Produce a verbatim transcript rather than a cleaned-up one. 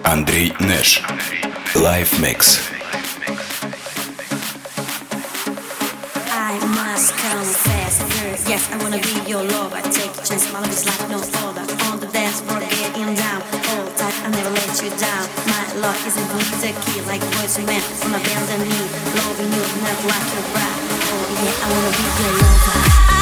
Андрей Нэш. Live Mix. I must confess, girl, yes, I wanna be your lover. Take a chance, my love is like no other. On the dance floor, getting down. Hold tight, I'll never let you down. My love isn't going to kill like boys and men. Wanna abandon me, loving you, not like your bride. Oh yeah, I wanna be your lover.